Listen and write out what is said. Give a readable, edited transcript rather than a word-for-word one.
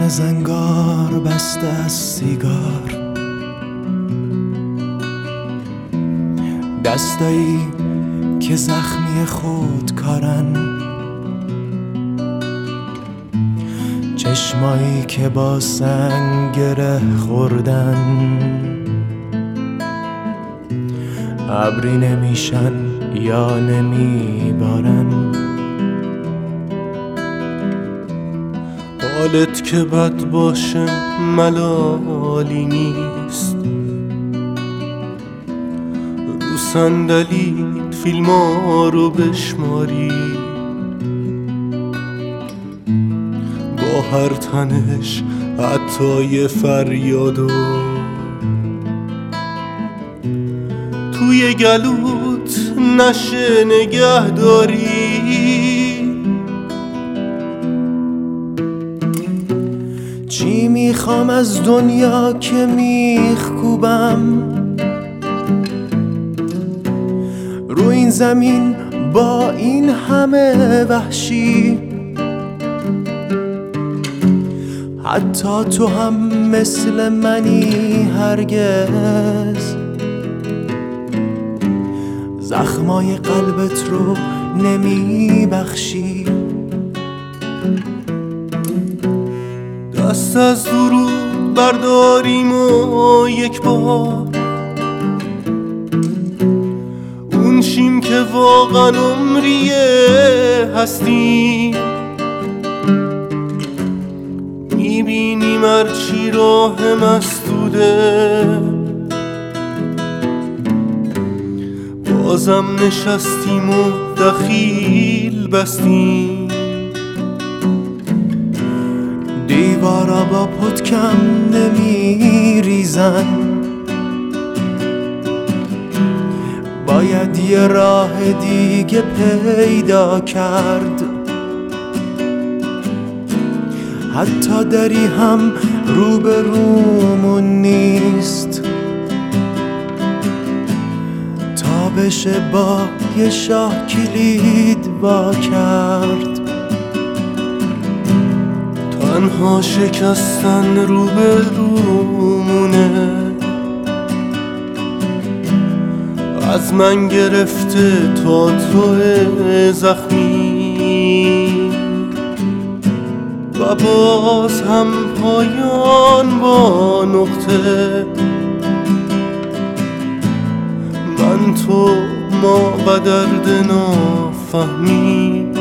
زنگار بسته از سیگار، دستایی که زخمی خود کارن، چشمایی که با سنگ گره خوردن، ابری نمیشن یا نمیبارن. حالت که بد باشه ملالی نیست، رو صندلیت فیلما رو بشماری، با هر تنش حتی یه فریادو توی گلوت نشه نگه داری. چی میخوام از دنیا که میخکوبم رو این زمین با این همه وحشی؟ حتی تو هم مثل منی هرگز زخمای قلبت رو نمیبخشی. دست از درود برداریم و یک بار اون شیم که واقعا عمریه هستیم. میبینیم هرچی راه مسدوده، بازم نشستیم و دخیل بستیم. دیوارا با پتکم نمیریزن، باید یه راه دیگه پیدا کرد. حتی دری هم روبرومون نیست تا بشه با یه شاه کلید وا کرد. تنها شکستن روبرومونه، از من گرفته تا تو زخمی، و باز هم پایان با نقطه. من تو ما و درد نافهمی،